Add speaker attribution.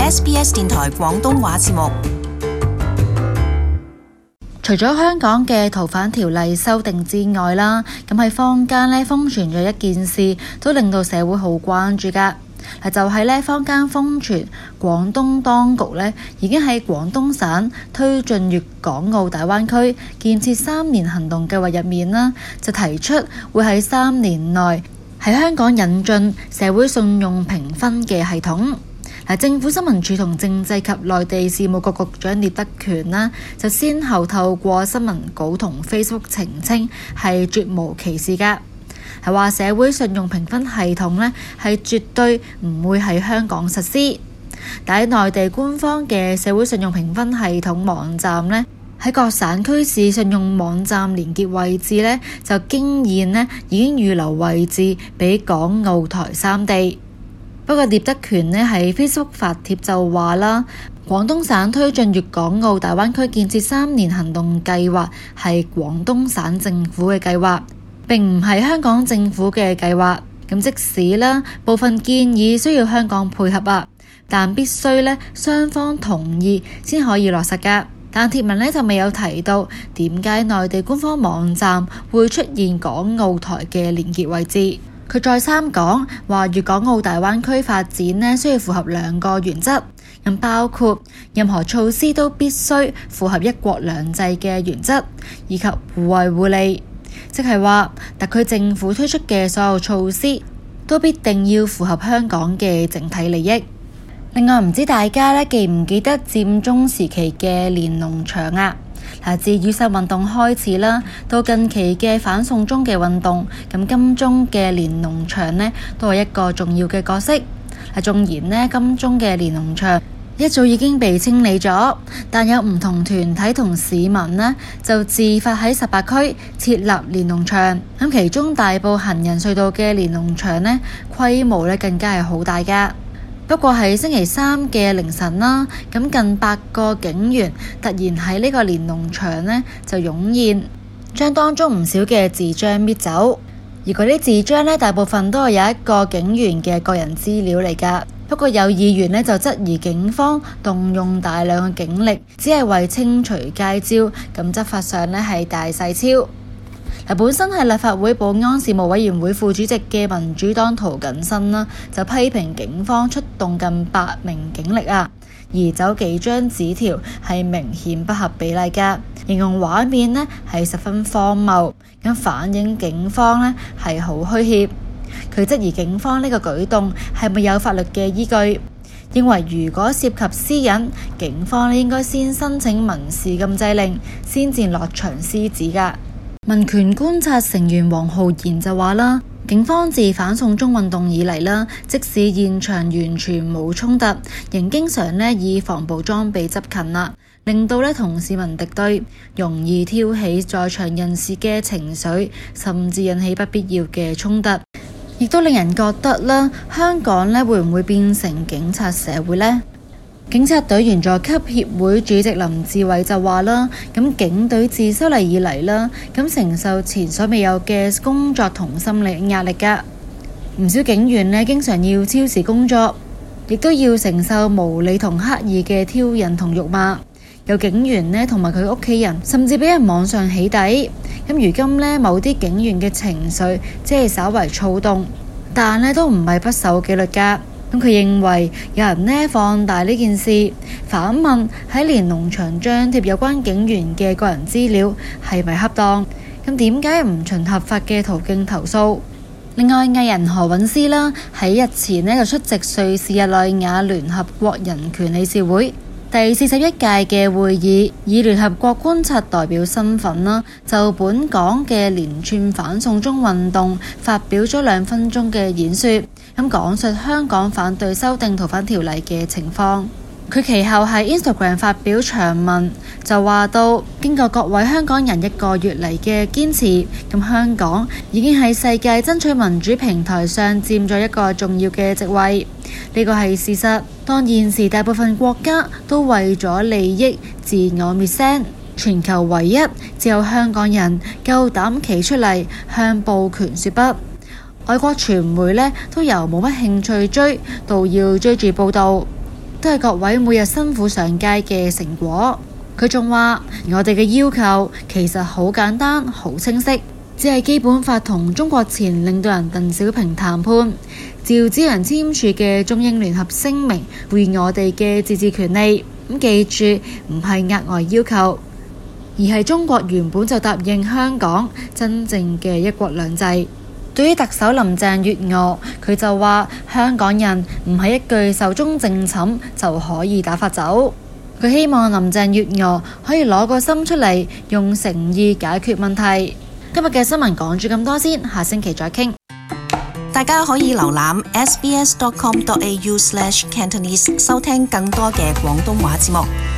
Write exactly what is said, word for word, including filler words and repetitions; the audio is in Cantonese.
Speaker 1: S B S 電台廣東話節目。
Speaker 2: 除咗香港嘅逃犯條例修訂之外啦，咁喺坊間咧瘋傳咗一件事，都令到社會好關注㗎。嗱，就係咧坊間瘋傳廣東當局咧已經喺廣東省推進粵港澳大灣區建設三年行動計劃入面啦，就提出會喺三年內喺香港引進社會信用評分嘅系統。嗱，政府新聞處同政制及內地事務局局長聶德權啦，就先後透過新聞稿同 Facebook 澄清係絕無其事㗎。係話社會信用評分系統呢係絕對唔會喺香港實施，但喺內地官方嘅社會信用評分系統網站呢，喺各省區市信用網站連結位置呢，就經驗呢已經預留位置俾港澳台三地。不過聶德權呢喺 Facebook 發帖就話啦，廣東省推進粵港澳大灣區建設三年行動計劃係廣東省政府嘅計劃，並唔係香港政府嘅計劃。咁即使啦部分建議需要香港配合啊，但必須咧雙方同意先可以落實㗎。但貼文咧就未有提到點解內地官方網站會出現港澳台嘅連結位置。佢再三講話粵港澳大灣區發展呢需要符合兩個原則，咁包括任何措施都必須符合一國兩制嘅原則，以及互惠互利。即係話特區政府推出嘅所有措施都必定要符合香港嘅整體利益。另外唔知大家咧記唔記得佔中時期嘅連儂牆啊？嗱，自雨傘運動開始啦，到近期嘅反送中嘅運動，咁金鐘嘅連儂牆呢都係一個重要嘅角色。係縱然呢金鐘嘅連儂牆一早已經被清理咗，但有唔同團體同市民呢就自發喺十八區設立連儂牆。咁其中大埔行人隧道嘅連儂牆呢規模呢更加係好大㗎。不過喺星期三嘅凌晨啦，咁近百個警員突然喺呢個連儂牆呢就湧現，將當中唔少嘅字張搣走。而嗰啲字張呢，大部分都係有一個警員嘅個人資料嚟㗎。不過有議員呢就質疑警方動用大量嘅警力，只係為清除街招，咁執法上呢係大細超。本身係立法會保安事務委員會副主席嘅民主黨涂謹申啦，就批評警方出動近百名警力啊，移走幾張紙條係明顯不合比例㗎，形容畫面呢係十分荒謬，咁反映警方呢係好虛怯。佢質疑警方呢個舉動係咪有法律嘅依據，認為如果涉及私隱，警方應該先申請民事禁制令，先至落場施指㗎。民權觀察成員黃浩然就話啦，警方自反送中運動以嚟啦，即使現場完全冇衝突，仍經常呢以防暴裝備執勤啦，令到呢同市民敵對，容易挑起在場人士嘅情緒，甚至引起不必要嘅衝突，亦都令人覺得啦，香港呢會唔會變成警察社會呢？警察隊員佐級協會主席林志偉就話啦，咁警隊自修例以嚟啦，咁承受前所未有嘅工作同心理壓力㗎。唔少警員呢經常要超時工作，亦都要承受無理同刻意嘅挑釁同辱罵。有警員呢同埋佢屋企人，甚至俾人網上起底。咁如今呢，某啲警員嘅情緒即係稍為躁動，但呢都唔係不守紀律㗎。咁佢認為有人呢放大呢件事，反問喺連儂牆張貼有關警員嘅個人資料係咪恰當？咁點解唔循合法嘅途徑投訴？另外藝人何韻詩啦，喺日前呢就出席瑞士日內瓦聯合國人權理事會第四十一屆嘅會議，以聯合國觀察代表身份啦，就本港嘅連串反送中運動發表咗兩分鐘嘅演說，咁講述香港反對修訂逃犯條例嘅情況。佢其後喺 Instagram 發表長文，就話到經過各位香港人一個月嚟嘅堅持，咁香港已經喺世界爭取民主平台上佔咗一個重要嘅席位。呢個係事實。當現時大部分國家都為咗利益自我滅聲，全球唯一只有香港人夠膽企出嚟向暴權說不。外國傳媒呢都由冇乜興趣追到要追住報導。 都係各位每日辛苦上街嘅成果。佢仲話：我哋嘅要求其實好簡單、好清晰，只係基本法同中國前領導人鄧小平談判，趙紫陽簽署嘅中英聯合聲明，賦予我哋嘅自治權利。咁記住，唔係額外要求，而係中國原本就答應香港真正嘅一國兩制。對於特首林鄭月娥，佢就話香港人唔係一句壽終正寢就可以打發走。佢希望林鄭月娥可以攞個心出嚟，用誠意解決問題。今日嘅新聞講住咁多先，下星期再傾。
Speaker 1: 大家可以瀏覽 s b s dot com dot a u slash cantonese 收聽更多嘅廣東話節目。